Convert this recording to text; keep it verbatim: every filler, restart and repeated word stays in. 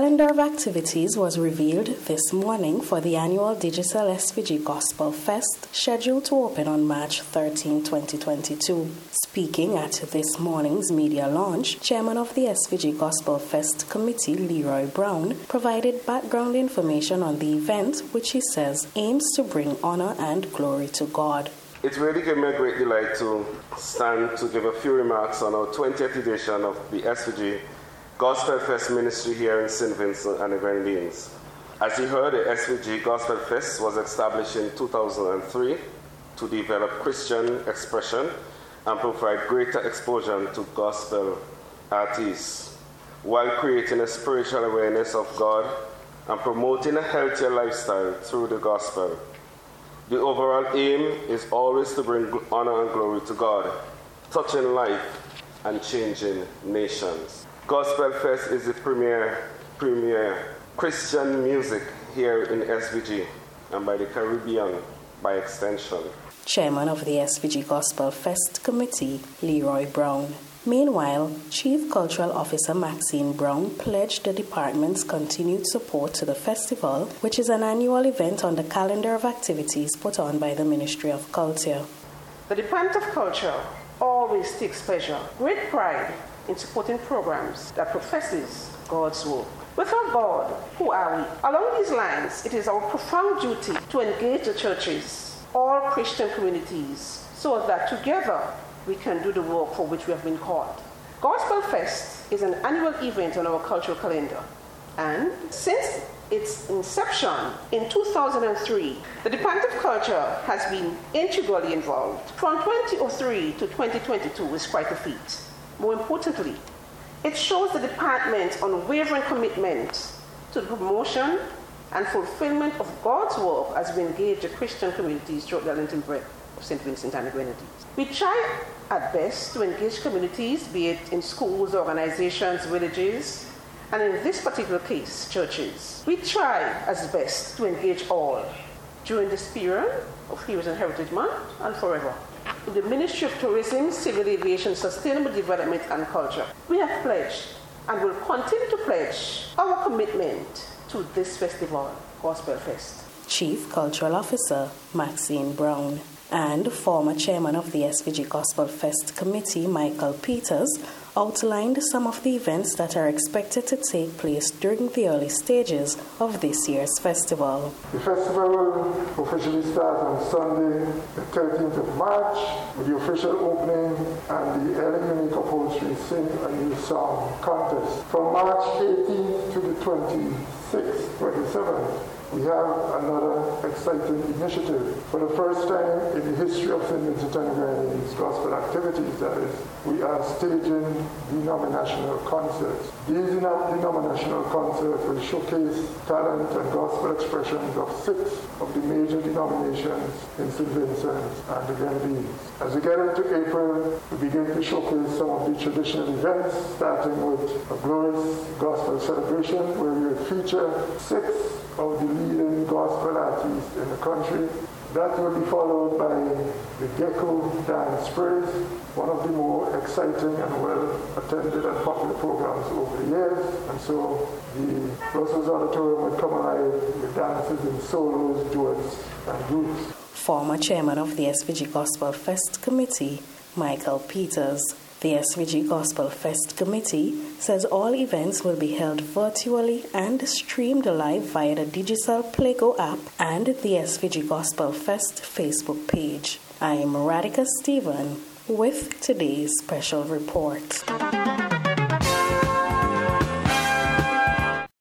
calendar of activities was revealed this morning for the annual Digital S V G Gospel Fest, scheduled to open on March thirteenth, twenty twenty-two. Speaking at this morning's media launch, Chairman of the S V G Gospel Fest Committee, Leroy Brown, provided background information on the event, which he says aims to bring honor and glory to God. It really gave me a great delight to stand to give a few remarks on our twentieth edition of the S V G Gospel Fest ministry here in Saint Vincent and the Grenadines. As you heard, the S V G Gospel Fest was established in two thousand three to develop Christian expression and provide greater exposure to gospel artists, while creating a spiritual awareness of God and promoting a healthier lifestyle through the gospel. The overall aim is always to bring honor and glory to God, touching life and changing nations. Gospel Fest is the premier, premier Christian music here in S V G and by the Caribbean by extension. Chairman of the S V G Gospel Fest Committee, Leroy Brown. Meanwhile, Chief Cultural Officer Maxine Brown pledged the department's continued support to the festival, which is an annual event on the calendar of activities put on by the Ministry of Culture. The Department of Culture always takes pleasure, great pride in supporting programs that professes God's work. Without God, who are we? Along these lines, it is our profound duty to engage the churches, all Christian communities, so that together we can do the work for which we have been called. Gospel Fest is an annual event on our cultural calendar, and since its inception in two thousand three, the Department of Culture has been integrally involved. From twenty oh three to twenty twenty-two is quite a feat. More importantly, it shows the department's unwavering commitment to the promotion and fulfillment of God's work as we engage the Christian communities throughout the length and breadth of Saint Vincent and the Grenadines. We try at best to engage communities, be it in schools, organizations, villages, and in this particular case, churches. We try as best to engage all during this period of Heroes and Heritage Month and forever. In the Ministry of Tourism, Civil Aviation, Sustainable Development and Culture, we have pledged and will continue to pledge our commitment to this festival, Gospel Fest. Chief Cultural Officer Maxine Brown. And former chairman of the S V G Gospel Fest Committee, Michael Peters, outlined some of the events that are expected to take place during the early stages of this year's festival. The festival will officially start on Sunday, the thirteenth of March, with the official opening and the Ellen Unique Upholstery Sing a New Song contest. From March eighteenth to the twenty-sixth, twenty-seventh, we have another exciting initiative. For the first time in the history of Saint Vincent and the Grenadines gospel activities, that is, we are staging denominational concerts. These denominational concerts will showcase talent and gospel expressions of six of the major denominations in Saint Vincent and the Grenadines. As we get into April, we begin to showcase some of the traditional events, starting with a glorious gospel celebration where we will feature six of the leading gospel artists in the country. That will be followed by the Gecko Dance Praise, one of the more exciting and well-attended and popular programs over the years. And so the Brussels Auditorium will come alive with dances in solos, duets, and groups. Former chairman of the S V G Gospel Fest Committee, Michael Peters. The S V G Gospel Fest Committee says all events will be held virtually and streamed live via the digital Pliego app and the S V G Gospel Fest Facebook page. I'm Radhika Stephen with today's special report.